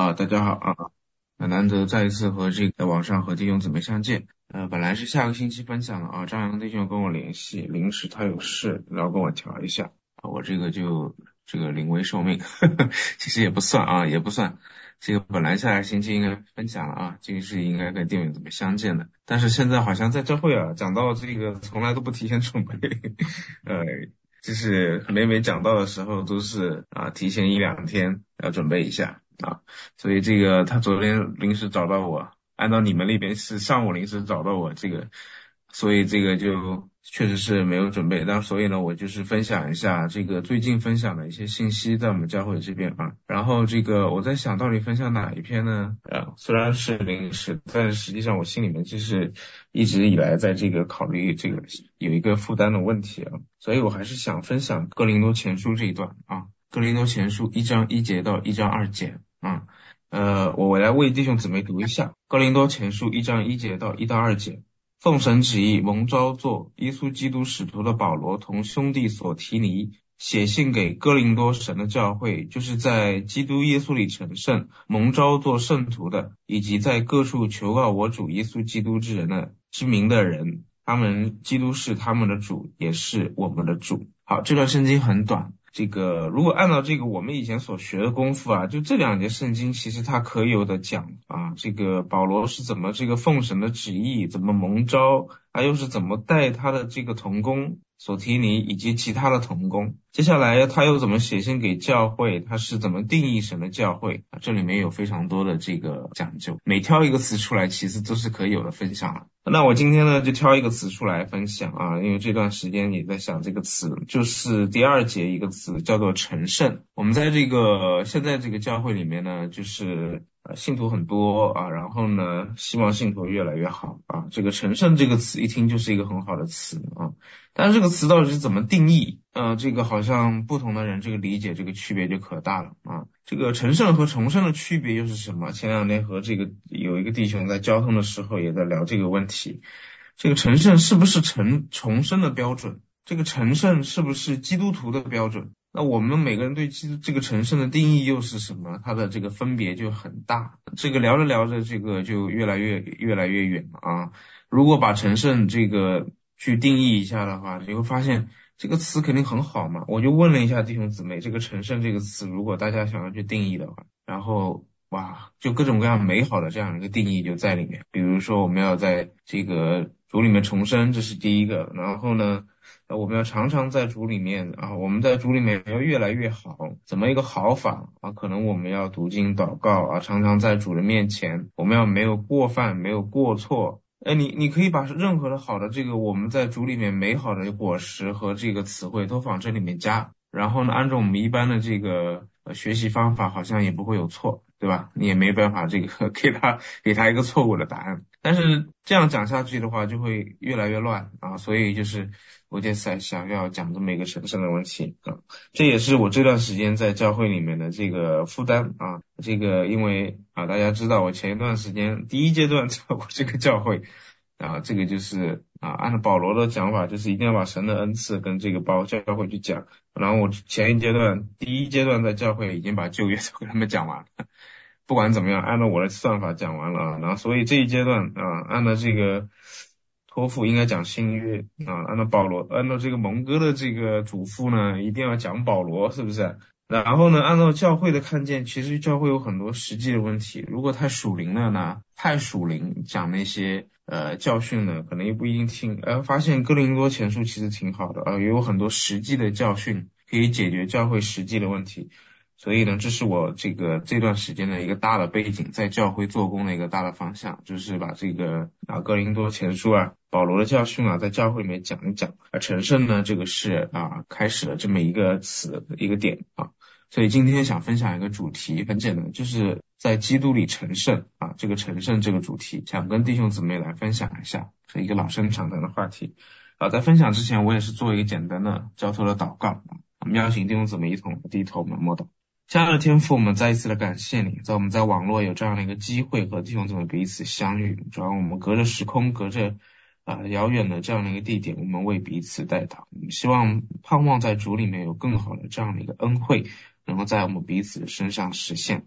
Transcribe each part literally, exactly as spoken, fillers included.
啊，大家好啊，很难得再一次和这个在网上和弟兄姊妹相见。呃，本来是下个星期分享的啊，张扬弟兄跟我联系，临时他有事，然后跟我调一下，啊我这个就这个临危受命，呵呵，其实也不算啊，也不算。这个本来下个星期应该分享了啊，这个是应该跟弟兄姊妹相见的，但是现在好像在教会啊，讲到这个从来都不提前准备，呃，就是每每讲到的时候都是啊提前一两天要准备一下啊，所以这个他昨天临时找到我，按照你们那边是上午临时找到我这个，所以这个就确实是没有准备，但所以呢，我就是分享一下这个最近分享的一些信息在我们教会这边啊，然后这个我在想到底分享哪一篇呢？啊，虽然是临时，但是实际上我心里面就是一直以来在这个考虑这个有一个负担的问题啊，所以我还是想分享哥林多前书这一段啊。哥林多前书一章一节到一章二节啊，呃，我来为弟兄姊妹读一下哥林多前书一章一节到一到二节。奉神旨意蒙召做耶稣基督使徒的保罗同兄弟所提尼写信给哥林多神的教会，就是在基督耶稣里成圣蒙召做圣徒的，以及在各处求告我主耶稣基督之人的之名的人，他们基督是他们的主，也是我们的主。好，这段圣经很短，这个如果按照这个我们以前所学的功夫啊，就这两节圣经其实它可有的讲啊，这个保罗是怎么这个奉神的旨意，怎么蒙召，他又是怎么带他的这个同工所提尼以及其他的同工，接下来他又怎么写信给教会，他是怎么定义神的教会啊，这里面有非常多的这个讲究，每挑一个词出来其实都是可以有的分享了。那我今天呢就挑一个词出来分享啊，因为这段时间也在想这个词，就是第二节一个词叫做成圣。我们在这个现在这个教会里面呢，就是呃信徒很多啊，然后呢希望信徒越来越好啊，这个成圣这个词一听就是一个很好的词啊，但是这个词到底是怎么定义？呃，这个好像不同的人这个理解这个区别就可大了啊。这个成圣和重生的区别又是什么？前两天和这个有一个弟兄在交通的时候也在聊这个问题。这个成圣是不是成重生的标准？这个成圣是不是基督徒的标准？那我们每个人对基督这个成圣的定义又是什么？它的这个分别就很大。这个聊着聊着，这个就越来越越来越远了啊。如果把成圣这个去定义一下的话，你会发现这个词肯定很好嘛。我就问了一下弟兄姊妹，这个成圣这个词，如果大家想要去定义的话，然后哇，就各种各样美好的这样一个定义就在里面。比如说我们要在这个主里面重生，这是第一个。然后呢，呃我们要常常在主里面啊，我们在主里面要越来越好。怎么一个好法啊？可能我们要读经祷告啊，常常在主的面前，我们要没有过犯，没有过错。哎，你你可以把任何的好的这个我们在主里面美好的果实和这个词汇都往这里面加，然后呢，按照我们一般的这个呃学习方法，好像也不会有错，对吧？你也没办法这个给他给他一个错误的答案。但是这样讲下去的话，就会越来越乱啊。所以就是我就在想要讲这么一个神圣的问题啊，这也是我这段时间在教会里面的这个负担啊。这个因为啊，大家知道我前一段时间第一阶段在我这个教会。啊，这个就是啊，按照保罗的讲法，就是一定要把神的恩赐跟这个包教会去讲。然后我前一阶段，第一阶段在教会已经把旧约都给他们讲完了，不管怎么样，按照我的算法讲完了啊。然后所以这一阶段啊，按照这个托付应该讲新约啊，按照保罗，按照这个蒙哥的这个嘱咐呢，一定要讲保罗，是不是？然后呢，按照教会的看见，其实教会有很多实际的问题。如果太属灵了呢，太属灵，讲那些呃教训呢，可能也不一定听。呃，发现哥林多前书其实挺好的，呃，也有很多实际的教训可以解决教会实际的问题。所以呢，这是我这个这段时间的一个大的背景，在教会做工的一个大的方向，就是把这个啊哥林多前书啊保罗的教训啊在教会里面讲一讲。而成圣呢，这个是啊开始了这么一个词一个点啊。所以今天想分享一个主题，很简单，就是在基督里成圣啊，这个成圣这个主题，想跟弟兄姊妹来分享一下，是一个老生常谈的话题啊。在分享之前，我也是做一个简单的交托的祷告，我们邀请弟兄姊妹一同低头，我们默祷。亲爱的天父，我们再一次的感谢你，在我们在网络有这样的一个机会和弟兄姊妹彼此相遇，主要我们隔着时空，隔着啊、呃、遥远的这样的一个地点，我们为彼此代祷，我们希望盼望在主里面有更好的这样的一个恩惠，能够在我们彼此的身上实现。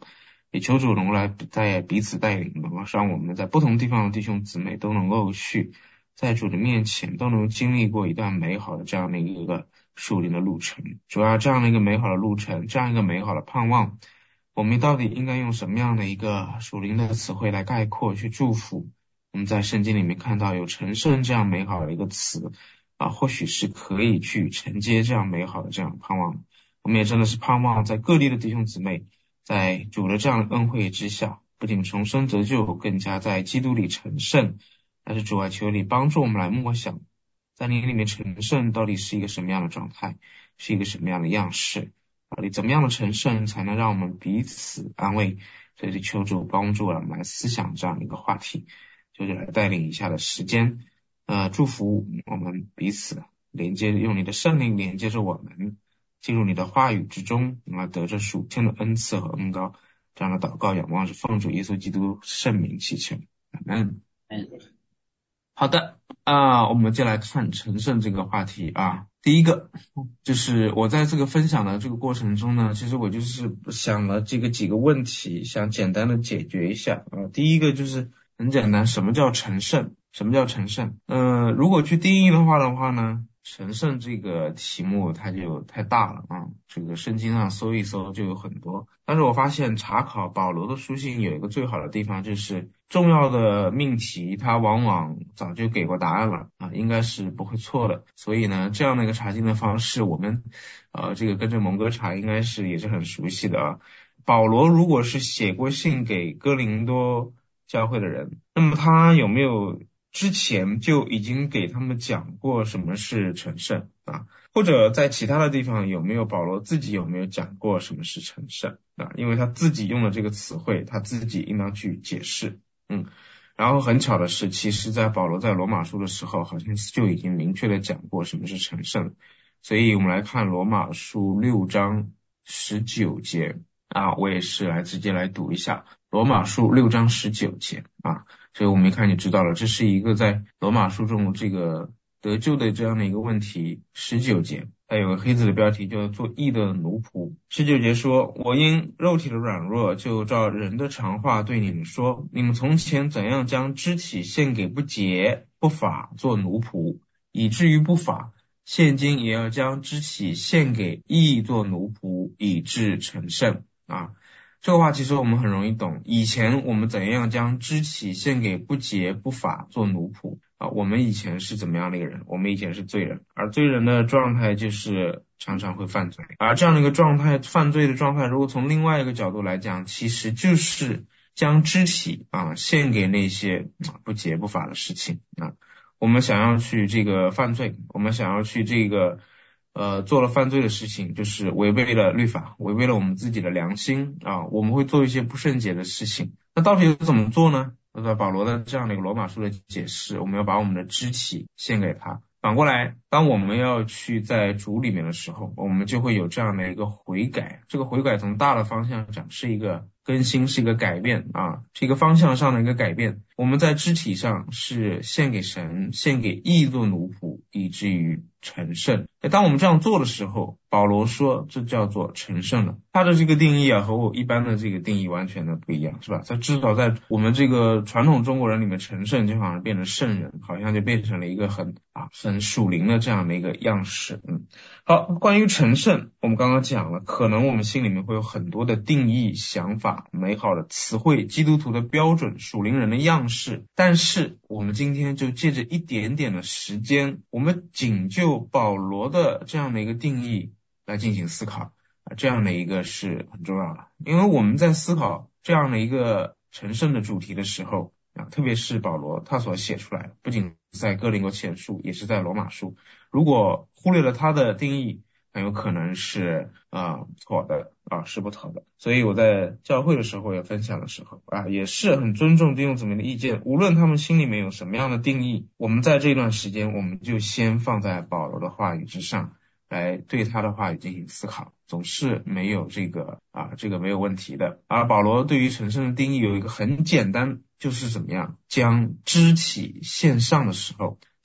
也求主能够来在彼此带领，能够让我们在不同地方的弟兄姊妹都能够去在主的面前都能经历过一段美好的这样的一个属灵的路程。主要这样的一个美好的路程，这样一个美好的盼望，我们到底应该用什么样的一个属灵的词汇来概括去祝福？我们在圣经里面看到有成圣这样美好的一个词啊，或许是可以去承接这样美好的这样盼望。我们也真的是盼望在各地的弟兄姊妹在主的这样的恩惠之下，不仅重生得救，更加在基督里成圣。但是主啊，求你帮助我们来默想，在你里面成圣到底是一个什么样的状态，是一个什么样的样式，到底怎么样的成圣才能让我们彼此安慰。所以求主帮助我们来思想这样一个话题，就是来带领一下的时间，呃，祝福我们彼此连接，用你的圣灵连接着我们，进入你的话语之中，来得着属天的恩赐和恩膏。这样的祷告仰望是奉主耶稣基督圣名祈求，阿们。好的啊，我们就来看成圣这个话题啊。第一个就是我在这个分享的这个过程中呢，其实我就是想了这个几个问题，想简单的解决一下啊。第一个就是很简单，什么叫成圣？什么叫成圣？呃，如果去定义的话的话呢，成圣这个题目它就太大了啊，这个圣经上搜一搜就有很多。但是我发现查考保罗的书信有一个最好的地方，就是重要的命题它往往早就给过答案了啊，应该是不会错的。所以呢，这样的一个查经的方式，我们呃这个跟着蒙哥查应该是也是很熟悉的啊。保罗如果是写过信给哥林多教会的人，那么他有没有之前就已经给他们讲过什么是成圣啊？或者在其他的地方有没有保罗自己有没有讲过什么是成圣啊？因为他自己用了这个词汇，他自己应当去解释。嗯，然后很巧的是，其实在保罗在罗马书的时候，好像就已经明确的讲过什么是成圣。所以我们来看罗马书六章十九节啊，我也是来直接来读一下罗马书六章十九节啊。所以我们一看就知道了，这是一个在罗马书中这个得救的这样的一个问题。十九节它有个黑字的标题叫做义的奴仆。十九节说，我因肉体的软弱，就照人的常话对你们说，你们从前怎样将肢体献给不洁不法做奴仆，以至于不法，现今也要将肢体献给义做奴仆，以致成圣啊。这个话其实我们很容易懂，以前我们怎样将肢体献给不洁不法做奴仆啊？我们以前是怎么样的一个人？我们以前是罪人，而罪人的状态就是常常会犯罪，而这样的一个状态，犯罪的状态，如果从另外一个角度来讲，其实就是将肢体啊献给那些不洁不法的事情啊。我们想要去这个犯罪，我们想要去这个呃，做了犯罪的事情，就是违背了律法，违背了我们自己的良心啊，我们会做一些不圣洁的事情。那到底怎么做呢？在保罗的这样的一个罗马书的解释，我们要把我们的肢体献给他。反过来，当我们要去在主里面的时候，我们就会有这样的一个悔改。这个悔改从大的方向讲是一个更新，是一个改变啊，是一个方向上的一个改变。我们在肢体上是献给神，献给义做奴仆，以至于成圣。当我们这样做的时候，保罗说这叫做成圣了。他的这个定义啊和我一般的这个定义完全的不一样，是吧？在至少在我们这个传统中国人里面，成圣就好像变成圣人，好像就变成了一个很啊很属灵的这样的一个样式。嗯，好，关于成圣我们刚刚讲了，可能我们心里面会有很多的定义想法，美好的词汇，基督徒的标准，属灵人的样式。但是我们今天就借着一点点的时间，我们仅就保罗的这样的一个定义来进行思考啊，这样的一个是很重要的。因为我们在思考这样的一个成圣的主题的时候啊，特别是保罗他所写出来的，不仅在哥林多前书，也是在罗马书，如果忽略了他的定义，很有可能是啊错的啊是不妥的。所以我在教会的时候也分享的时候啊，也是很尊重弟兄姊妹的意见，无论他们心里面有什么样的定义，我们在这段时间我们就先放在保罗的话语之上，来对他的话语进行思考，总是没有这个啊这个没有问题的。而保罗对于成圣的定义有一个很简单，就是怎么样将肢体献上的时候，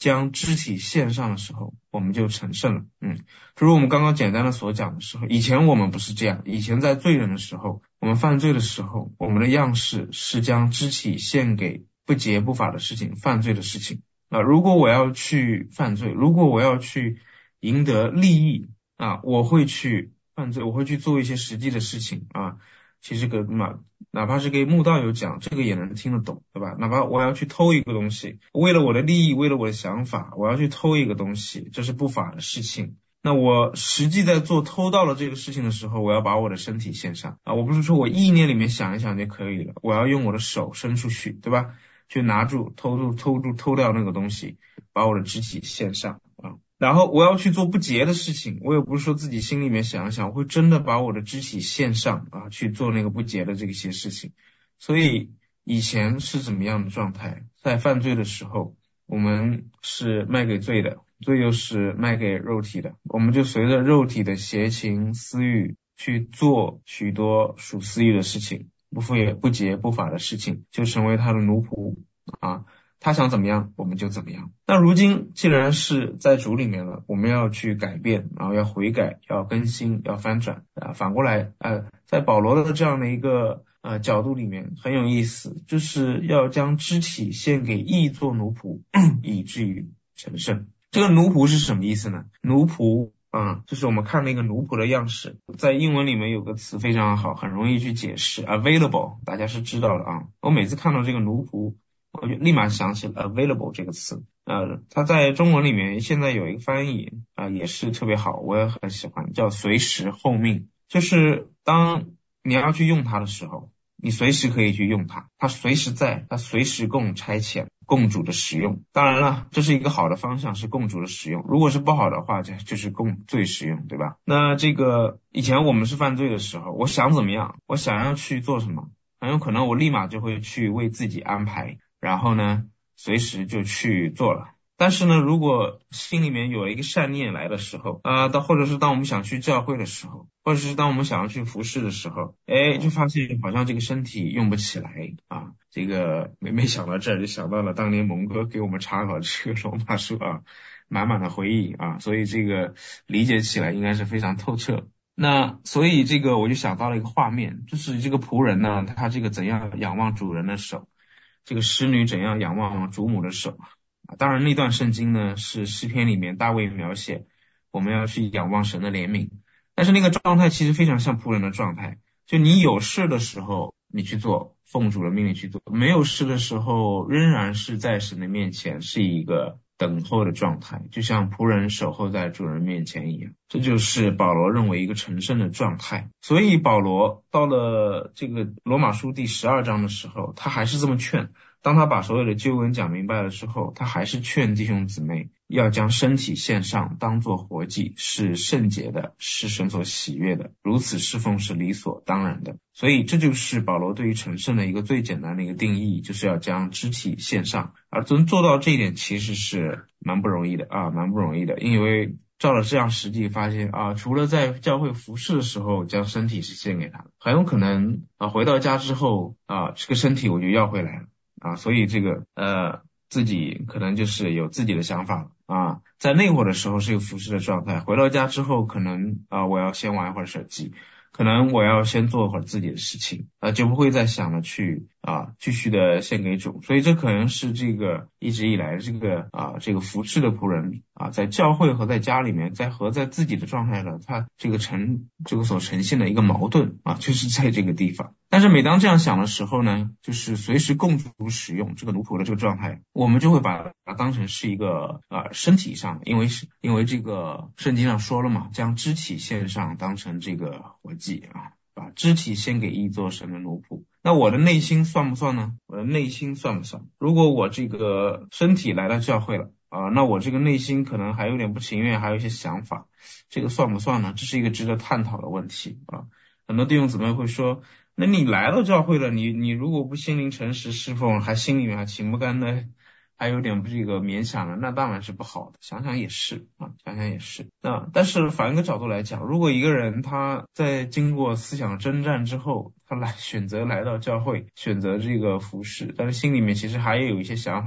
将肢体献上的时候，我们就成圣了。嗯，就是我们刚刚简单的所讲的时候，以前我们不是这样，以前在罪人的时候，我们犯罪的时候，我们的样式是将肢体献给不洁不法的事情，犯罪的事情啊。如果我要去犯罪，如果我要去赢得利益啊，我会去犯罪，我会去做一些实际的事情啊。其实个嘛，哪怕是给慕道友讲，这个也能听得懂，对吧？哪怕我要去偷一个东西，为了我的利益，为了我的想法，我要去偷一个东西，这是不法的事情。那我实际在做偷盗了这个事情的时候，我要把我的身体献上啊！我不是说我意念里面想一想就可以了，我要用我的手伸出去，对吧？去拿住、偷住、偷住、偷掉那个东西，把我的肢体献上啊！然后我要去做不洁的事情，我也不是说自己心里面想一想，我会真的把我的肢体献上啊，去做那个不洁的这些事情。所以以前是怎么样的状态？在犯罪的时候，我们是卖给罪的，罪又是卖给肉体的，我们就随着肉体的邪情私欲去做许多属私欲的事情，不负也不洁不法的事情，就成为他的奴仆啊。他想怎么样我们就怎么样。那如今既然是在主里面了，我们要去改变，然后要悔改，要更新，要翻转啊。反过来呃，在保罗的这样的一个呃角度里面很有意思，就是要将肢体献给义做奴仆以至于成圣。这个奴仆是什么意思呢？奴仆啊，就是我们看那个奴仆的样式，在英文里面有个词非常好，很容易去解释 available， 大家是知道的啊。我每次看到这个奴仆，我就立马想起了 available 这个词，呃，它在中文里面现在有一个翻译啊、呃，也是特别好，我也很喜欢，叫随时候命。就是当你要去用它的时候，你随时可以去用它，它随时在，它随时供差遣，供主的使用。当然了，这是一个好的方向，是供主的使用。如果是不好的话，就就是供罪使用，对吧？那这个以前我们是犯罪的时候，我想怎么样，我想要去做什么，很有可能我立马就会去为自己安排。然后呢，随时就去做了。但是呢，如果心里面有一个善念来的时候啊，到、呃、或者是当我们想去教会的时候，或者是当我们想要去服侍的时候，哎，就发现好像这个身体用不起来啊。这个每每想到这儿，就想到了当年蒙哥给我们查考这个罗马书啊，满满的回忆啊，所以这个理解起来应该是非常透彻。那所以这个我就想到了一个画面，就是这个仆人呢，他这个怎样仰望主人的手。这个使女怎样仰望主母的手啊？当然那段圣经呢是诗篇里面大卫描写我们要去仰望神的怜悯，但是那个状态其实非常像仆人的状态，就你有事的时候你去做，奉主的命令去做，没有事的时候仍然是在神的面前是一个等候的状态，就像仆人守候在主人面前一样。这就是保罗认为一个成圣的状态。所以保罗到了这个罗马书第十二章的时候，他还是这么劝，当他把所有的旧恩讲明白了之后，他还是劝弟兄姊妹要将身体献上，当作活祭，是圣洁的，是神所喜悦的，如此侍奉是理所当然的。所以这就是保罗对于成圣的一个最简单的一个定义，就是要将肢体献上。而能做到这一点其实是蛮不容易的啊，蛮不容易的，因为照了这样实际发现啊，除了在教会服侍的时候将身体是献给他的，很有可能啊回到家之后啊，这个身体我就要回来了啊，所以这个呃自己可能就是有自己的想法了啊，在那会儿的时候是一个服侍的状态，回到家之后可能啊我要先玩一会儿手机，可能我要先做会儿自己的事情啊，就不会再想着去啊继续的献给主。所以这可能是这个一直以来这个啊这个服侍的仆人啊，在教会和在家里面，在和在自己的状态呢，他这个呈这个所呈现的一个矛盾啊，就是在这个地方。但是每当这样想的时候呢，就是随时供主使用这个奴仆的这个状态，我们就会把它当成是一个啊身体上，因为是因为这个圣经上说了嘛，将肢体献上当成这个活祭啊，把肢体献给义做神的奴仆。那我的内心算不算呢？我的内心算不算？如果我这个身体来到教会了啊，那我这个内心可能还有点不情愿，还有一些想法，这个算不算呢？这是一个值得探讨的问题啊。很多弟兄姊妹会说，那你来到教会了，你你如果不心灵诚实侍奉，还心里面还情不甘的，还有点这个勉强的，那当然是不好的。想想也是啊，想想也是。那但是反一个角度来讲，如果一个人他在经过思想征战之后，他来选择来到教会，选择这个服侍，但是心里面其实还有一些想法，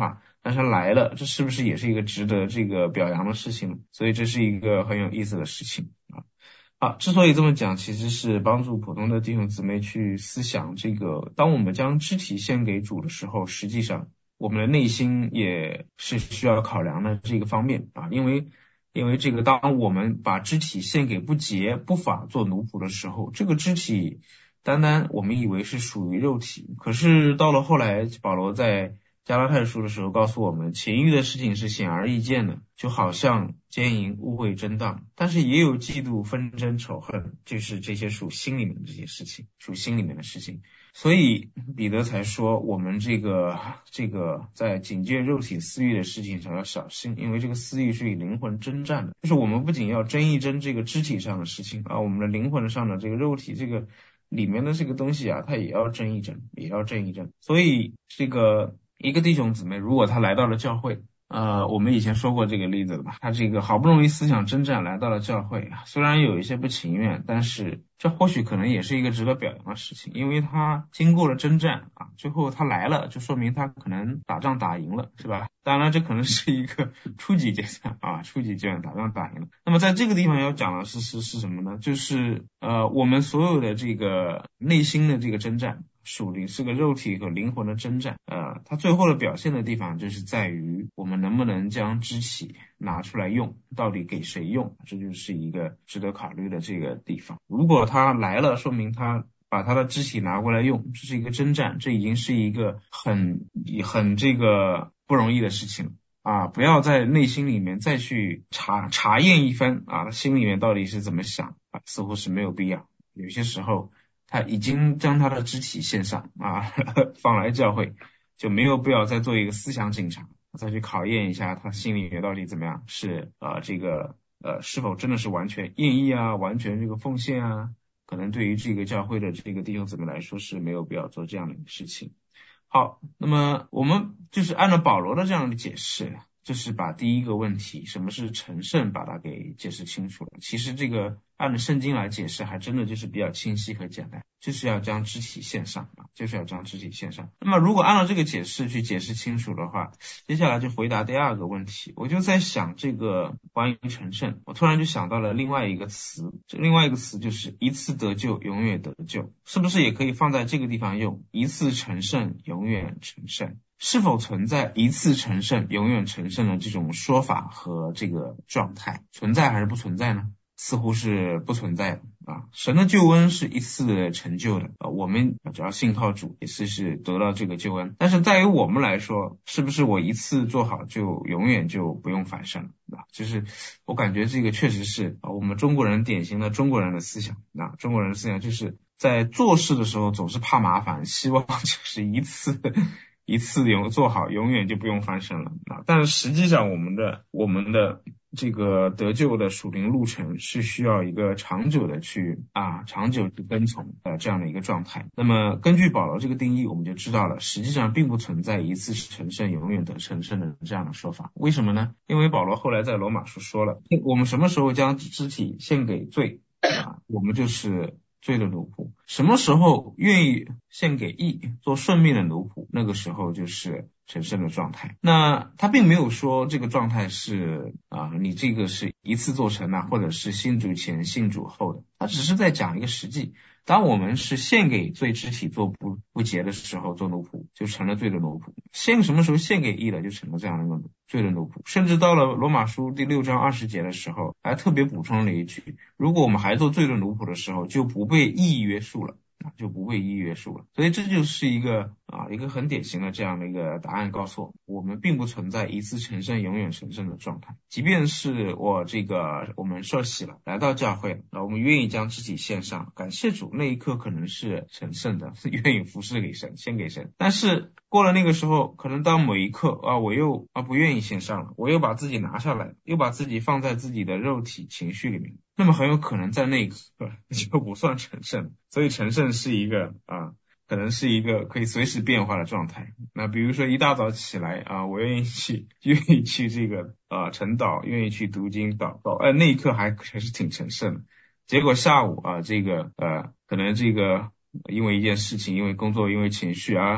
但是他来了，这是不是也是一个值得这个表扬的事情呢？所以这是一个很有意思的事情啊。啊，之所以这么讲，其实是帮助普通的弟兄姊妹去思想这个，当我们将肢体献给主的时候，实际上我们的内心也是需要考量的这个方面啊，因为因为这个，当我们把肢体献给不洁不法做奴仆的时候，这个肢体单单我们以为是属于肉体，可是到了后来，保罗在加拉太书的时候告诉我们，情欲的事情是显而易见的，就好像奸淫、污秽、争当，但是也有嫉妒、纷争、仇恨，就是这些属心里面的这些事情，属心里面的事情。所以彼得才说，我们这个这个在警戒肉体私欲的事情上要小心，因为这个私欲是与灵魂征战的，就是我们不仅要争一争这个肢体上的事情啊，我们的灵魂上的这个肉体这个里面的这个东西啊，它也要争一争，也要争一争。所以这个一个弟兄姊妹，如果他来到了教会，呃，我们以前说过这个例子了吧？他这个好不容易思想征战来到了教会，虽然有一些不情愿，但是这或许可能也是一个值得表扬的事情，因为他经过了征战啊，最后他来了，就说明他可能打仗打赢了，是吧？当然，这可能是一个初级阶段啊，初级阶段打仗打赢了。那么在这个地方要讲的是是是什么呢？就是呃，我们所有的这个内心的这个征战。属灵是个肉体和灵魂的征战，呃，它最后的表现的地方就是在于我们能不能将肢体拿出来用，到底给谁用，这就是一个值得考虑的这个地方。如果他来了，说明他把他的肢体拿过来用，这是一个征战，这已经是一个很很这个不容易的事情啊！不要在内心里面再去查查验一番啊，他心里面到底是怎么想啊，似乎是没有必要。有些时候他已经将他的肢体献上啊，放来教会，就没有必要再做一个思想警察，再去考验一下他心里面到底怎么样，是呃这个呃是否真的是完全愿意啊，完全这个奉献啊，可能对于这个教会的这个弟兄姊妹来说是没有必要做这样的一个事情。好，那么我们就是按照保罗的这样的解释，就是把第一个问题什么是成圣把它给解释清楚了。其实这个按照圣经来解释还真的就是比较清晰和简单，就是要将肢体献上啊，就是要将肢体献上。那么如果按照这个解释去解释清楚的话，接下来就回答第二个问题。我就在想这个关于成圣，我突然就想到了另外一个词，这另外一个词就是一次得救永远得救，是不是也可以放在这个地方用？一次成圣永远成圣。是否存在一次成圣永远成圣的这种说法和这个状态？存在还是不存在呢？似乎是不存在的啊。神的救恩是一次成就的啊，我们只要信靠主也是是得到这个救恩。但是在于我们来说，是不是我一次做好就永远就不用反生了啊？就是我感觉这个确实是啊，我们中国人典型的中国人的思想啊，中国人的思想就是在做事的时候总是怕麻烦，希望就是一次一次永做好，永远就不用翻身了啊！但是实际上，我们的我们的这个得救的属灵路程是需要一个长久的去啊，长久去跟从的这样的一个状态。那么根据保罗这个定义，我们就知道了，实际上并不存在一次成圣永远得成圣的这样的说法。为什么呢？因为保罗后来在罗马书说了，我们什么时候将肢体献给罪啊，我们就是罪的奴仆。什么时候愿意献给义，做顺命的奴仆，那个时候就是成圣的状态。那他并没有说这个状态是啊，你这个是一次做成啊，或者是信主前信主后的，他只是在讲一个实际。当我们是献给罪肢体做不不洁的时候，做奴仆就成了罪的奴仆。献什么时候献给义了，就成了这样的一个罪的奴仆。甚至到了罗马书第六章二十节的时候，还特别补充了一句：如果我们还做罪的奴仆的时候，就不被义约束了。就不被义约束了。所以这就是一个啊一个很典型的这样的一个答案，告诉我们，我们并不存在一次成圣永远成圣的状态。即便是我这个我们受洗了，来到教会了，我们愿意将自己献上，感谢主，那一刻可能是成圣的，愿意服侍给神，献给神。但是过了那个时候，可能到某一刻啊，我又啊不愿意献上了，我又把自己拿下来，又把自己放在自己的肉体情绪里面，那么很有可能在那一刻就不算成圣。所以成圣是一个啊，可能是一个可以随时变化的状态。那比如说一大早起来啊，我愿意去愿意去这个啊晨祷，愿意去读经祷告，哎，那一刻还还是挺成圣的。结果下午啊，这个呃，可能这个因为一件事情，因为工作，因为情绪啊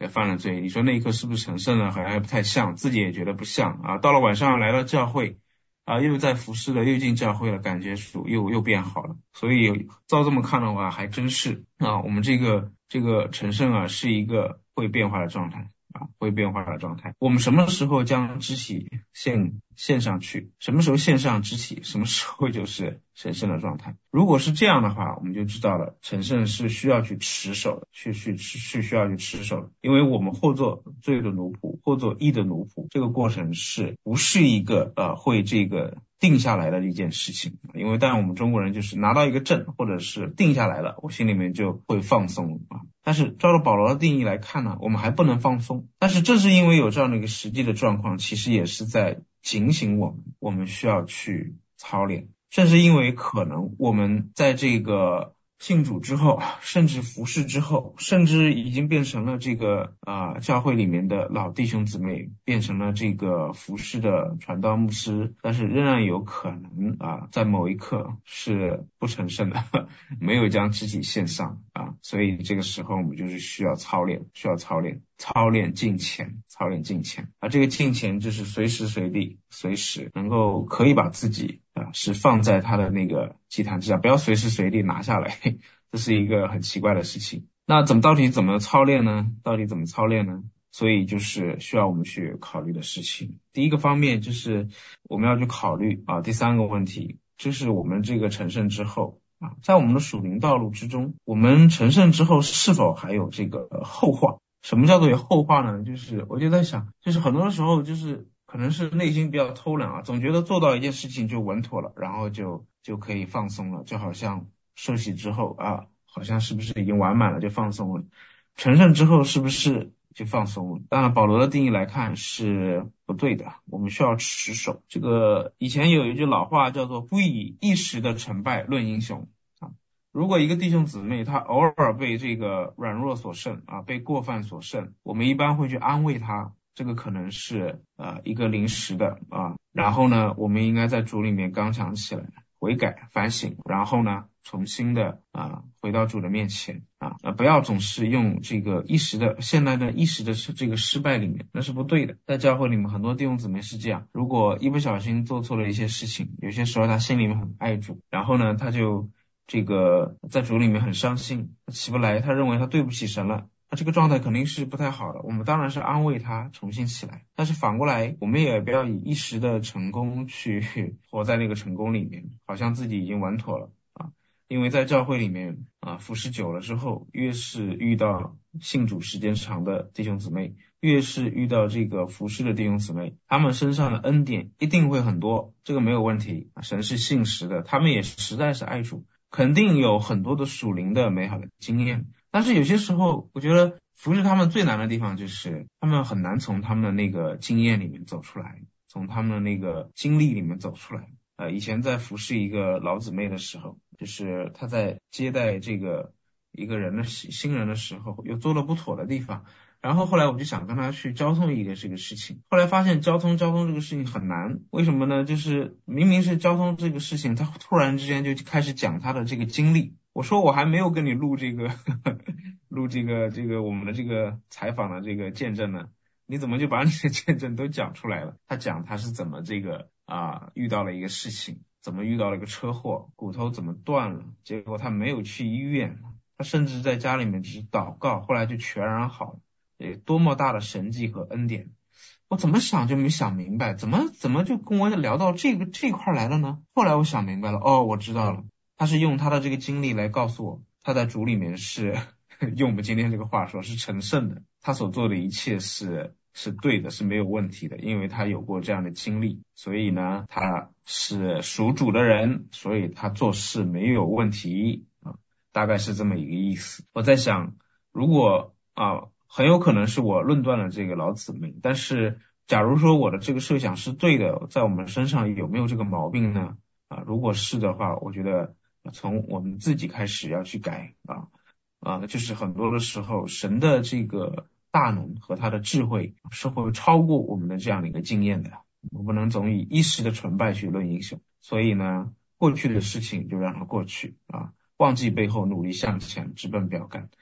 也犯了罪。你说那一刻是不是成圣了？好像还不太像，自己也觉得不像啊。到了晚上来到教会啊，又在服侍了，又进教会了，感觉属又又变好了。所以照这么看的话，还真是啊，我们这个这个成圣啊，是一个会变化的状态。啊，会变化的状态。我们什么时候将肢体献献上去？什么时候献上肢体？什么时候就是神圣的状态？如果是这样的话，我们就知道了，成圣是需要去持守的，去去是需要去持守的。因为我们或做罪的奴仆，或做义的奴仆，这个过程是不是一个呃会这个定下来的一件事情？因为但我们中国人就是拿到一个证，或者是定下来了，我心里面就会放松啊。但是照着保罗的定义来看呢，我们还不能放松。但是正是因为有这样的一个实际的状况，其实也是在警醒我们，我们需要去操练。正是因为可能我们在这个信主之后，甚至服侍之后，甚至已经变成了这个啊、呃、教会里面的老弟兄姊妹，变成了这个服侍的传道牧师，但是仍然有可能啊在某一刻是不成圣的，没有将肢体献上啊，所以这个时候我们就是需要操练，需要操练，操练敬虔，操练敬虔啊，这个敬虔就是随时随地，随时能够可以把自己啊是放在他的那个祭坛之下，不要随时随地拿下来。这是一个很奇怪的事情。那怎么到底怎么操练呢？到底怎么操练呢？所以就是需要我们去考虑的事情。第一个方面就是我们要去考虑啊，第三个问题就是我们这个成圣之后啊，在我们的属灵道路之中，我们成圣之后是否还有这个后话？什么叫做有后话呢？就是我就在想，就是很多时候就是可能是内心比较偷懒啊，总觉得做到一件事情就稳妥了，然后就就可以放松了，就好像受洗之后啊，好像是不是已经完满了就放松了？成圣之后是不是就放松了？当然，保罗的定义来看是不对的，我们需要持守。这个以前有一句老话叫做"不以一时的成败论英雄"啊。如果一个弟兄姊妹他偶尔被这个软弱所胜啊，被过犯所胜，我们一般会去安慰他。这个可能是呃一个临时的啊，然后呢，我们应该在主里面刚强起来，悔改反省，然后呢，重新的啊回到主的面前啊，呃不要总是用这个一时的现在的一时的这个失败里面，那是不对的。在教会里面，很多弟兄姊妹是这样，如果一不小心做错了一些事情，有些时候他心里面很爱主，然后呢，他就这个在主里面很伤心，起不来，他认为他对不起神了。那这个状态肯定是不太好的，我们当然是安慰他重新起来，但是反过来我们也不要以一时的成功去活在那个成功里面，好像自己已经稳妥了啊。因为在教会里面啊，服侍久了之后，越是遇到信主时间长的弟兄姊妹，越是遇到这个服侍的弟兄姊妹，他们身上的恩典一定会很多，这个没有问题，神是信实的，他们也实在是爱主，肯定有很多的属灵的美好的经验。但是有些时候我觉得服侍他们最难的地方就是他们很难从他们的那个经验里面走出来，从他们的那个经历里面走出来。呃，以前在服侍一个老姊妹的时候，就是她在接待这个一个人的新人的时候，有做了不妥的地方，然后后来我就想跟他去交通一个这个事情，后来发现交通交通这个事情很难，为什么呢？就是明明是交通这个事情，他突然之间就开始讲他的这个经历。我说我还没有跟你录这个呵呵录这个这个我们的这个采访的这个见证呢，你怎么就把你的见证都讲出来了？他讲他是怎么这个啊遇到了一个事情，怎么遇到了一个车祸，骨头怎么断了，结果他没有去医院，他甚至在家里面只是祷告，后来就全然好了。诶，多么大的神迹和恩典！我怎么想就没想明白，怎么怎么就跟我聊到这个这块来了呢？后来我想明白了，哦，我知道了。他是用他的这个经历来告诉我，他在主里面是用我们今天这个话说是成圣的，他所做的一切是是对的，是没有问题的，因为他有过这样的经历，所以呢他是属主的人，所以他做事没有问题啊，大概是这么一个意思。我在想，如果啊很有可能是我论断了这个老姊妹，但是假如说我的这个设想是对的，在我们身上有没有这个毛病呢？啊，如果是的话，我觉得从我们自己开始要去改啊啊，就是很多的时候，神的这个大能和他的智慧是会超过我们的这样的一个经验的。我们不能总以一时的成败去论英雄，所以呢，过去的事情就让它过去啊，忘记背后，努力向前，直奔标杆。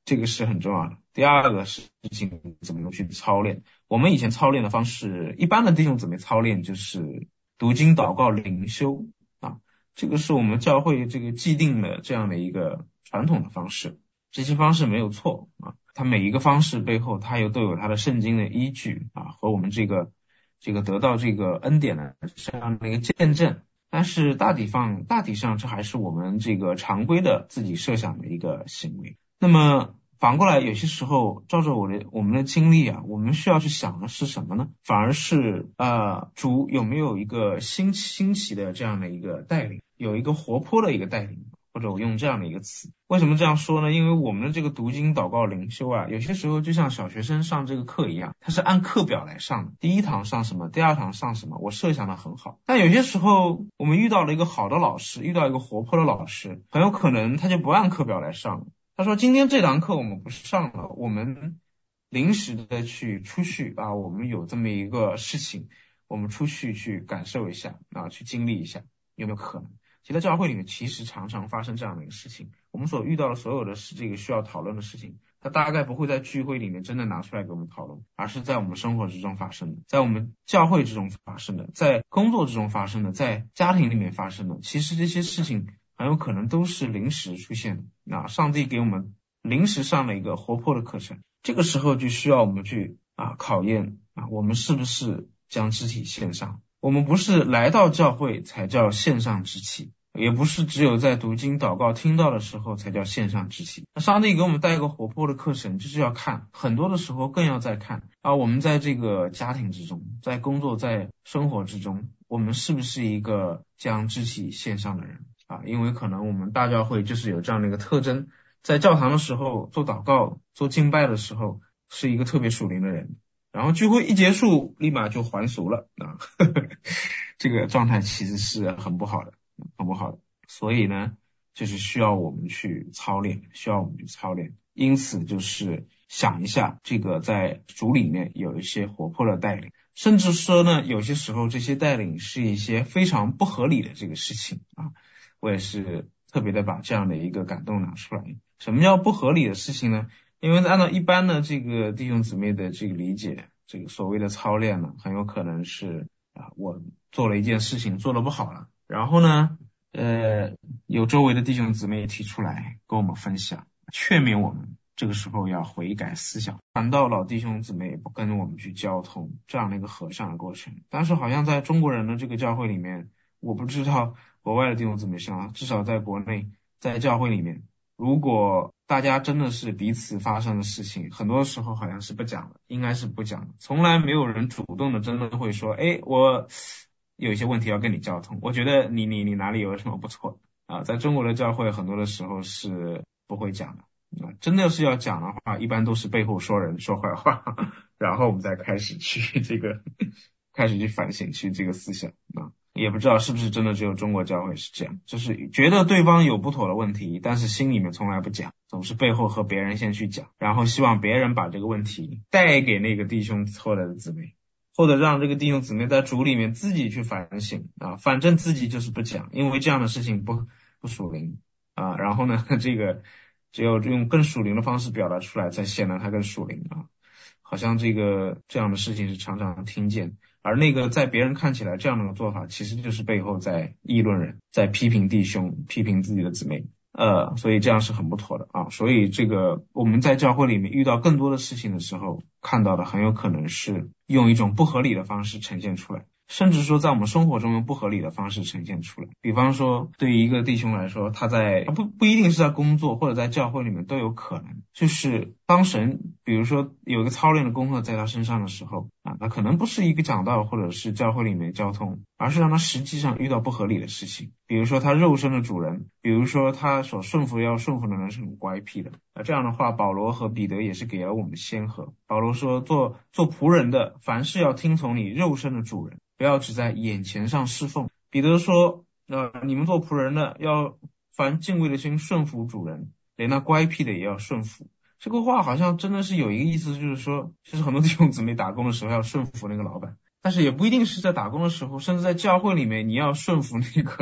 这个是很重要的。第二个事情怎么去操练，我们以前操练的方式，一般的弟兄姊妹操练就是读经、祷告、灵修啊，这个是我们教会这个既定的这样的一个传统的方式，这些方式没有错啊，它每一个方式背后它又都有它的圣经的依据啊，和我们这个这个得到这个恩典的这样的一个见证。但是大体上大体上这还是我们这个常规的自己设想的一个行为。那么反过来，有些时候照着我的我们的经历啊，我们需要去想的是什么呢？反而是呃主有没有一个新新奇的这样的一个带领，有一个活泼的一个带领，或者我用这样的一个词。为什么这样说呢？因为我们的这个读经祷告灵修啊，有些时候就像小学生上这个课一样，它是按课表来上的，第一堂上什么，第二堂上什么，我设想的很好。但有些时候我们遇到了一个好的老师，遇到一个活泼的老师，很有可能他就不按课表来上了。他说今天这堂课我们不上了，我们临时的去出去啊，我们有这么一个事情，我们出去去感受一下啊，去经历一下，有没有可能？其实在教会里面其实常常发生这样的一个事情，我们所遇到的所有的是这个需要讨论的事情，它大概不会在聚会里面真的拿出来给我们讨论，而是在我们生活之中发生的，在我们教会之中发生的，在工作之中发生的，在家庭里面发生的。其实这些事情很有可能都是临时出现的，那上帝给我们临时上了一个活泼的课程，这个时候就需要我们去啊考验啊，我们是不是将肢体献上。我们不是来到教会才叫献上肢体，也不是只有在读经祷告听到的时候才叫献上肢体。那上帝给我们带一个活泼的课程，就是要看，很多的时候更要再看啊，我们在这个家庭之中，在工作，在生活之中，我们是不是一个将肢体献上的人啊？因为可能我们大教会就是有这样的一个特征，在教堂的时候做祷告做敬拜的时候是一个特别属灵的人，然后聚会一结束立马就还俗了啊，呵呵，这个状态其实是很不好的，很不好的。所以呢，就是需要我们去操练，需要我们去操练。因此就是想一下，这个在主里面有一些活泼的带领，甚至说呢，有些时候这些带领是一些非常不合理的这个事情啊，我也是特别的把这样的一个感动拿出来。什么叫不合理的事情呢？因为按照一般的这个弟兄姊妹的这个理解，这个所谓的操练呢，很有可能是啊，我做了一件事情做得不好了，然后呢，呃，有周围的弟兄姊妹提出来跟我们分享，劝勉我们，这个时候要悔改思想。反倒老弟兄姊妹不跟我们去交通，这样的一个和善的过程。但是好像在中国人的这个教会里面，我不知道国外的弟兄姊妹像，至少在国内，在教会里面，如果大家真的是彼此发生的事情，很多时候好像是不讲的，应该是不讲的，从来没有人主动的真的会说，诶，我有一些问题要跟你交通，我觉得你你你哪里有什么不错啊？在中国的教会很多的时候是不会讲的啊，真的是要讲的话，一般都是背后说人说坏话，然后我们再开始去这个开始去反省，去这个思想啊。也不知道是不是真的只有中国教会是这样，就是觉得对方有不妥的问题，但是心里面从来不讲，总是背后和别人先去讲，然后希望别人把这个问题带给那个弟兄或者姊妹，或者让这个弟兄姊妹在主里面自己去反省啊，反正自己就是不讲，因为这样的事情不不属灵啊，然后呢，这个只有用更属灵的方式表达出来，才显得它更属灵啊。好像这个这样的事情是常常听见，而那个在别人看起来这样的做法，其实就是背后在议论人，在批评弟兄，批评自己的姊妹，呃，所以这样是很不妥的啊。所以这个我们在教会里面遇到更多的事情的时候，看到的很有可能是用一种不合理的方式呈现出来，甚至说在我们生活中用不合理的方式呈现出来。比方说对于一个弟兄来说，他在不不一定是在工作或者在教会里面都有可能，就是当神比如说有一个操练的功课在他身上的时候啊，那可能不是一个讲道或者是教会里面交通，而是让他实际上遇到不合理的事情。比如说他肉身的主人，比如说他所顺服要顺服的人是很乖僻的，那这样的话保罗和彼得也是给了我们先河。保罗说做做仆人的凡事要听从你肉身的主人，不要只在眼前上侍奉。彼得说呃，你们做仆人的要凡敬畏的心顺服主人，连那乖僻的也要顺服。这个话好像真的是有一个意思，就是说其实很多弟兄姊妹打工的时候要顺服那个老板，但是也不一定是在打工的时候，甚至在教会里面你要顺服那个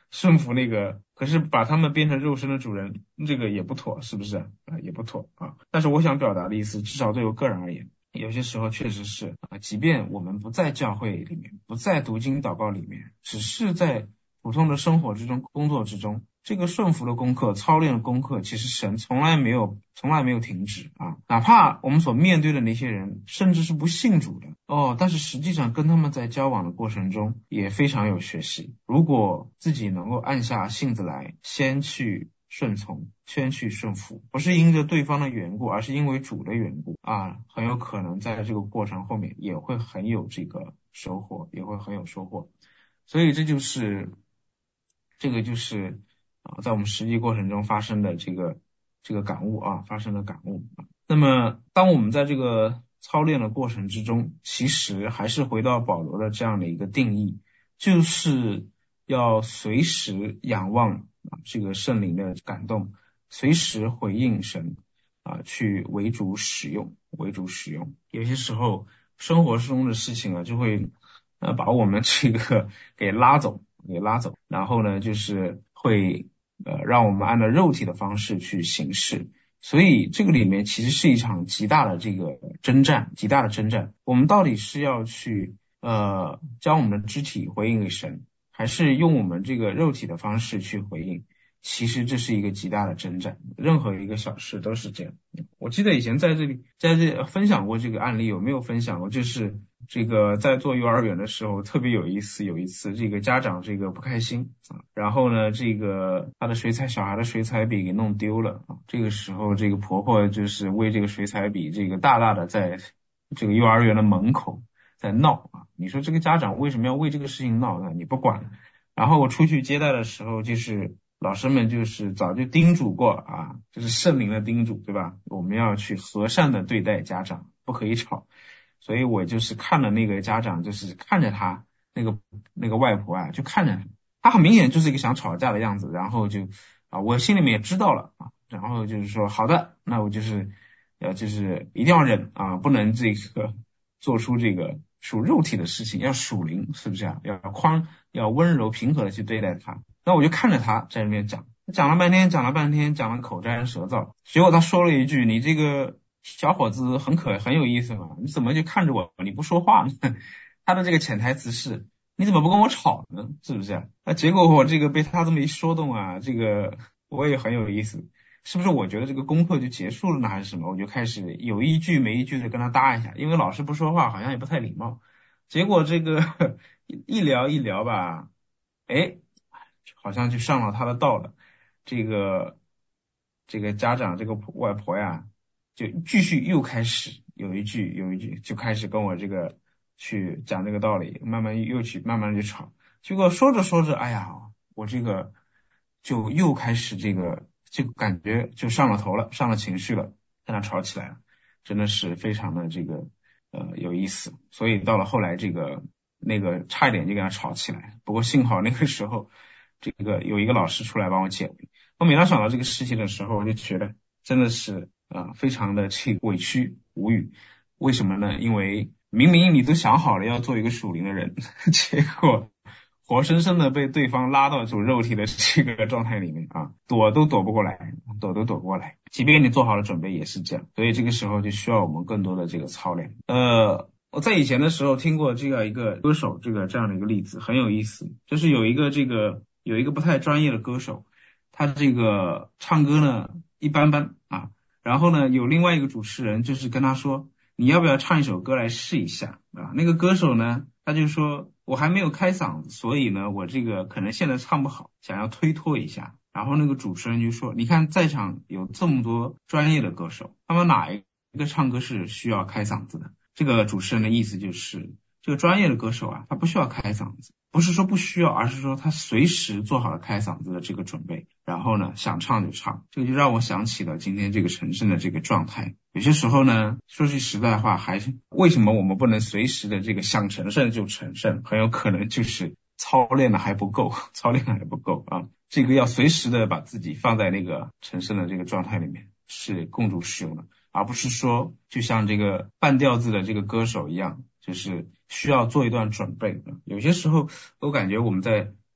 顺服那个，可是把他们变成肉身的主人，这个也不妥，是不是啊？也不妥啊。但是我想表达的意思，至少对我个人而言，有些时候确实是啊，即便我们不在教会里面，不在读经祷告里面，只是在普通的生活之中、工作之中，这个顺服的功课、操练的功课，其实神从来没有、从来没有停止啊。哪怕我们所面对的那些人，甚至是不信主的哦，但是实际上跟他们在交往的过程中也非常有学习。如果自己能够按下性子来，先去顺从，先去顺服，不是因着对方的缘故，而是因为主的缘故啊，很有可能在这个过程后面也会很有这个收获，也会很有收获。所以这就是这个就是啊，在我们实际过程中发生的这个这个感悟啊，发生的感悟。那么，当我们在这个操练的过程之中，其实还是回到保罗的这样的一个定义，就是要随时仰望啊这个圣灵的感动，随时回应神啊，去为主使用，为主使用。有些时候生活中的事情啊，就会呃把我们这个给拉走，给拉走，然后呢，就是会呃让我们按照肉体的方式去行事。所以这个里面其实是一场极大的这个征战，极大的征战。我们到底是要去呃将我们的肢体回应给神，还是用我们这个肉体的方式去回应？其实这是一个极大的征战，任何一个小事都是这样。我记得以前在这里在这分享过这个案例，有没有分享过？就是这个在做幼儿园的时候特别有意思，有一次这个家长这个不开心啊，然后呢这个他的水彩小孩的水彩笔给弄丢了啊，这个时候这个婆婆就是为这个水彩笔这个大大的在这个幼儿园的门口在闹啊，你说这个家长为什么要为这个事情闹呢？你不管。然后我出去接待的时候，就是老师们就是早就叮嘱过啊，这是圣灵的叮嘱，对吧？我们要去和善的对待家长，不可以吵。所以我就是看了那个家长，就是看着他那个那个外婆啊，就看着他，他很明显就是一个想吵架的样子，然后就啊，我心里面也知道了啊，然后就是说好的，那我就是呃就是一定要忍啊，不能这个做出这个属肉体的事情，要属灵，是不是啊？要宽，要温柔平和的去对待他。那我就看着他在那边讲，讲了半天，讲了半天，讲了口干舌燥，结果他说了一句：“你这个小伙子很可很有意思嘛，你怎么就看着我，你不说话呢？”他的这个潜台词是：你怎么不跟我吵呢？是不是啊？那结果我这个被他这么一说动啊，这个我也很有意思。是不是我觉得这个功课就结束了呢，还是什么？我就开始有一句没一句的跟他搭一下，因为老师不说话好像也不太礼貌。结果这个一聊一聊吧，哎，好像就上了他的道了。这个这个家长这个外婆呀，就继续又开始有一句有一句就开始跟我这个去讲这个道理，慢慢又去慢慢就吵。结果说着说着，哎呀，我这个就又开始这个就感觉就上了头了，上了情绪了，跟他吵起来了，真的是非常的这个呃有意思。所以到了后来这个那个差一点就跟他吵起来，不过幸好那个时候这个有一个老师出来帮我解围。我每当想到这个事情的时候，我就觉得真的是啊、呃、非常的这委屈无语。为什么呢？因为明明你都想好了要做一个属灵的人，结果活生生的被对方拉到主肉体的这个状态里面啊，躲都躲不过来，躲都躲不过来。即便你做好了准备也是这样，所以这个时候就需要我们更多的这个操练。呃，我在以前的时候听过这样一个歌手这个这样的一个例子，很有意思，就是有一个这个有一个不太专业的歌手，他这个唱歌呢一般般啊，然后呢有另外一个主持人就是跟他说，你要不要唱一首歌来试一下啊？那个歌手呢，他就说我还没有开嗓子，所以呢，我这个可能现在唱不好，想要推脱一下。然后那个主持人就说，你看在场有这么多专业的歌手，他们哪一个唱歌是需要开嗓子的？这个主持人的意思就是，这个专业的歌手啊，他不需要开嗓子，不是说不需要，而是说他随时做好了开嗓子的这个准备，然后呢，想唱就唱。这个就让我想起了今天这个陈胜的这个状态。有些时候呢，说句实在话，还是为什么我们不能随时的这个想成胜就成胜？很有可能就是操练的还不够，操练的还不够啊。这个要随时的把自己放在那个成胜的这个状态里面，是供主使用的，而不是说就像这个半调子的这个歌手一样，就是需要做一段准备。有些时候我感觉我们在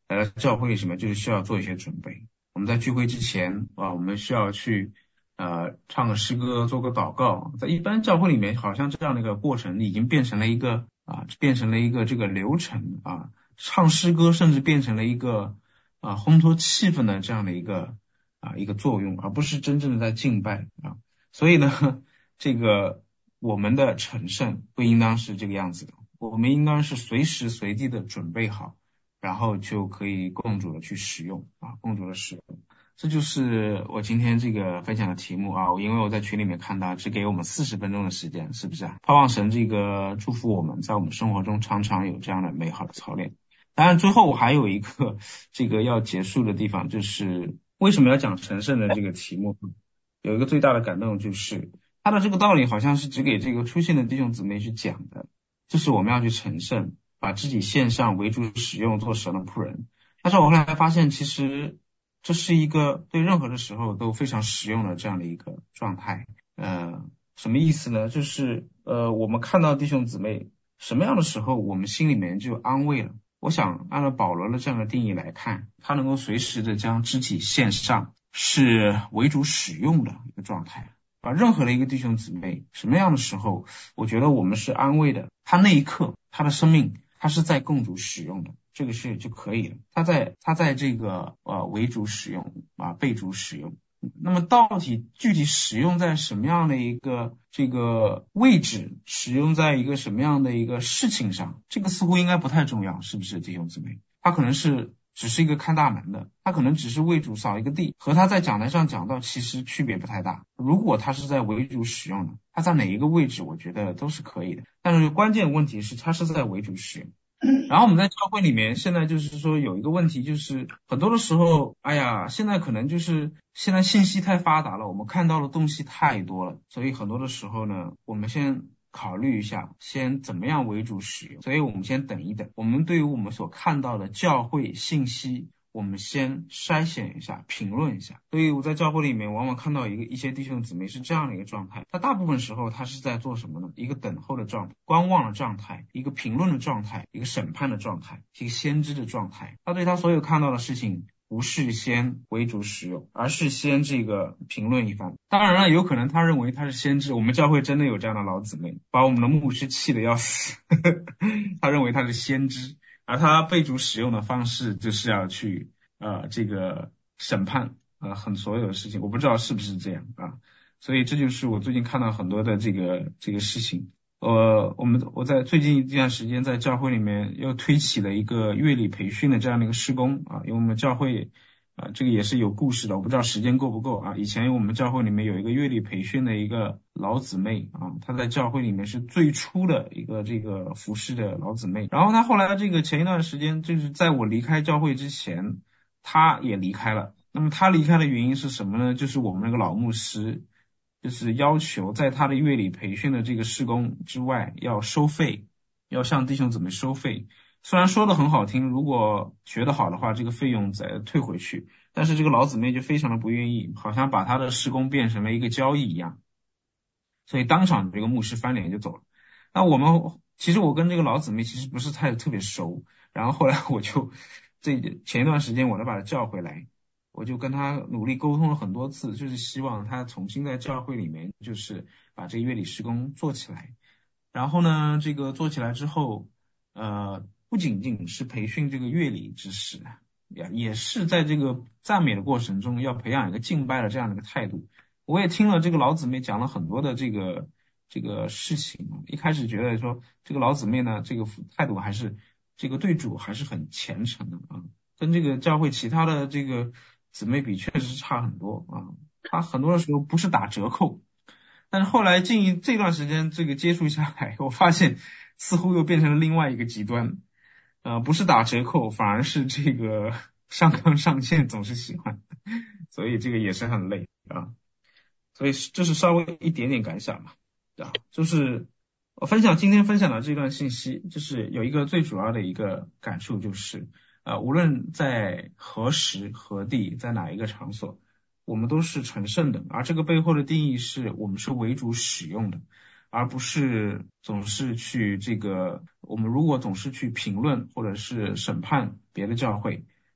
来到教会里什么，就是需要做一些准备。我们在聚会之前啊，我们需要去呃唱个诗歌，做个祷告。在一般教会里面，好像这样的一个过程已经变成了一个啊，变成了一个这个流程啊，唱诗歌甚至变成了一个啊烘托气氛的这样的一个啊一个作用，而不是真正的在敬拜啊。所以呢，这个我们的成圣不应当是这个样子的，我们应当是随时随地的准备好，然后就可以供主的去使用啊，供主的使用。这就是我今天这个分享的题目啊，因为我在群里面看到只给我们四十分钟的时间，是不是啊？盼望神这个祝福我们在我们生活中常常有这样的美好的操练。当然最后我还有一个这个要结束的地方，就是为什么要讲成圣的这个题目，有一个最大的感动就是他的这个道理好像是只给这个出现的弟兄姊妹去讲的，就是我们要去成圣，把自己献上为主使用，做神的仆人。但是我后来发现其实这是一个对任何的时候都非常实用的这样的一个状态。呃，什么意思呢？就是呃，我们看到弟兄姊妹什么样的时候，我们心里面就安慰了。我想按照保罗的这样的定义来看，他能够随时的将肢体献上，是为主使用的一个状态。啊，任何的一个弟兄姊妹什么样的时候，我觉得我们是安慰的。他那一刻，他的生命，他是在供主使用的。这个是就可以了，他在他在这个呃为主使用啊，被主使用。那么到底具体使用在什么样的一个这个位置，使用在一个什么样的一个事情上，这个似乎应该不太重要，是不是弟兄姊妹？他可能是只是一个看大门的，他可能只是为主扫一个地，和他在讲台上讲到其实区别不太大。如果他是在为主使用的，他在哪一个位置，我觉得都是可以的。但是关键问题是他是在为主使用。然后我们在教会里面，现在就是说有一个问题，就是很多的时候，哎呀，现在可能就是现在信息太发达了，我们看到的东西太多了，所以很多的时候呢，我们先考虑一下，先怎么样为主使用。所以我们先等一等，我们对于我们所看到的教会信息，我们先筛选一下，评论一下。所以我在教会里面往往看到一个一些弟兄姊妹是这样的一个状态，他大部分时候他是在做什么呢？一个等候的状态，观望的状态，一个评论的状态，一个审判的状态，一个先知的状态。他对他所有看到的事情不是先为主使用，而是先这个评论一番。当然了，有可能他认为他是先知，我们教会真的有这样的老姊妹，把我们的牧师气得要死他认为他是先知，而他被主使用的方式就是要去呃这个审判呃很所有的事情，我不知道是不是这样啊。所以这就是我最近看到很多的这个这个事情。呃，我们我在最近一段时间在教会里面又推起了一个乐理培训的这样的一个事工啊，因为我们教会啊这个也是有故事的，我不知道时间够不够啊。以前我们教会里面有一个乐理培训的一个老姊妹啊，她在教会里面是最初的一个这个服侍的老姊妹，然后她后来这个前一段时间就是在我离开教会之前，她也离开了。那么她离开的原因是什么呢？就是我们那个老牧师就是要求在他的乐理培训的这个事工之外要收费，要向弟兄姊妹收费。虽然说的很好听，如果学得好的话，这个费用再退回去，但是这个老姊妹就非常的不愿意，好像把他的事工变成了一个交易一样，所以当场这个牧师翻脸就走了。那我们其实我跟这个老姊妹其实不是太特别熟，然后后来我就这前一段时间我才把她叫回来，我就跟他努力沟通了很多次，就是希望他重新在教会里面就是把这个乐理事工做起来。然后呢，这个做起来之后，呃，不仅仅是培训这个乐理知识，也也是在这个赞美的过程中要培养一个敬拜的这样的一个态度。我也听了这个老姊妹讲了很多的这个这个事情，一开始觉得说这个老姊妹呢，这个态度还是这个对主还是很虔诚的啊，跟这个教会其他的这个姊妹比确实是差很多啊。她很多的时候不是打折扣，但是后来近这段时间这个接触下来，我发现似乎又变成了另外一个极端，呃，不是打折扣，反而是这个上纲上线，总是喜欢，所以这个也是很累啊。所以这是稍微一点点感想吧，啊，就是我分享今天分享的这段信息，就是有一个最主要的一个感触，就是啊、呃，无论在何时何地，在哪一个场所，我们都是成圣的，而这个背后的定义是我们是为主使用的，而不是总是去这个，我们如果总是去评论或者是审判别的教会，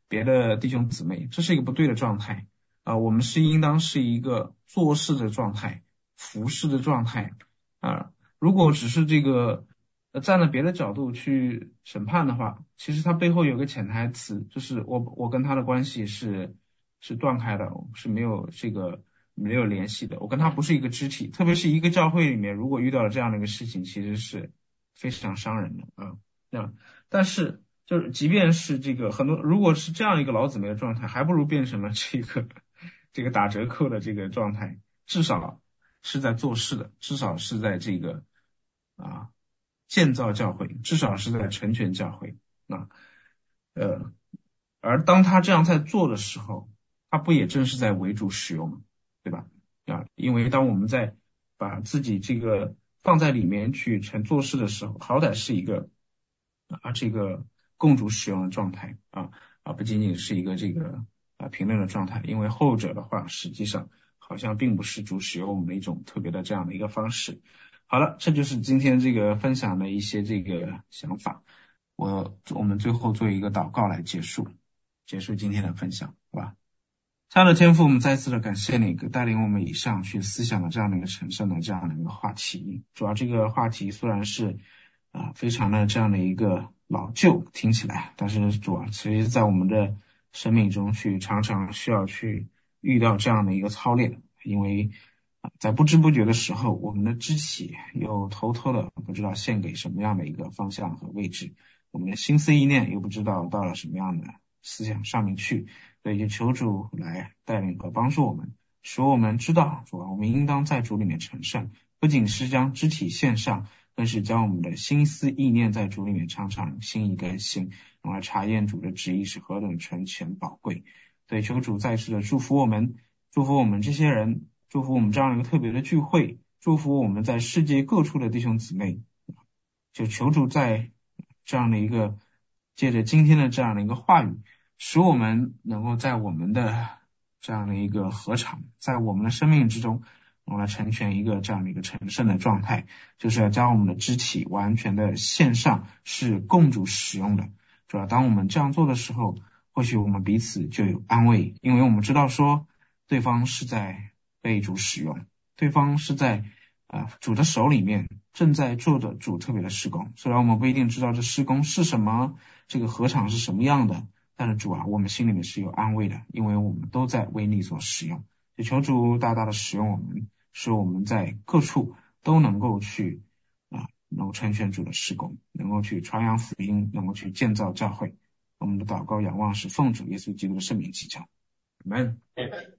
别的弟兄姊妹，这是一个不对的状态啊、我们是应当是一个做事的状态，服侍的状态啊、如果只是这个呃站在别的角度去审判的话，其实它背后有个潜台词，就是我我跟他的关系是是断开的，是没有这个没有联系的，我跟他不是一个肢体，特别是一个教会里面，如果遇到了这样的一个事情，其实是非常伤人的啊。那但是就是即便是这个很多，如果是这样一个老姊妹的状态，还不如变成了这个这个打折扣的这个状态，至少是在做事的，至少是在这个啊建造教会，至少是在成全教会啊。呃，而当他这样在做的时候，他不也正是在为主使用吗？对吧？啊，因为当我们在把自己这个放在里面去成做事的时候，好歹是一个啊这个共主使用的状态啊啊，不仅仅是一个这个啊评论的状态，因为后者的话实际上好像并不是主使用我们的一种特别的这样的一个方式。好了，这就是今天这个分享的一些这个想法。我我们最后做一个祷告来结束，结束今天的分享，好吧？亲爱的天父，我们再次的感谢你带领我们以上去思想的这样的一个神圣的这样的一个话题。主要这个话题虽然是啊、非常的这样的一个老旧，听起来，但是主啊，其实在我们的生命中去常常需要去遇到这样的一个操练，因为啊在不知不觉的时候，我们的肢体又偷偷的不知道献给什么样的一个方向和位置，我们的心思意念又不知道到了什么样的思想上面去。所以就求主来带领和帮助我们，使我们知道主啊，我们应当在主里面成圣，不仅是将肢体献上，更是将我们的心思意念在主里面常常心意更新，用来查验主的旨意是何等纯全宝贵。对，求主再次的祝福我们，祝福我们这些人，祝福我们这样一个特别的聚会，祝福我们在世界各处的弟兄姊妹，就求主在这样的一个借着今天的这样的一个话语，使我们能够在我们的这样的一个合场，在我们的生命之中，我们来成全一个这样的一个成圣的状态，就是要将我们的肢体完全的献上，是供主使用的。主要当我们这样做的时候，或许我们彼此就有安慰，因为我们知道说对方是在被主使用，对方是在啊主的手里面正在做着主特别的施工。虽然我们不一定知道这施工是什么，这个合场是什么样的，但是主啊，我们心里面是有安慰的，因为我们都在为你所使用。就求主大大的使用我们，使我们在各处都能够去啊，能够成全主的施工，能够去传扬福音，能够去建造教会。我们的祷告仰望是奉主耶稣基督的圣名祈求，阿们。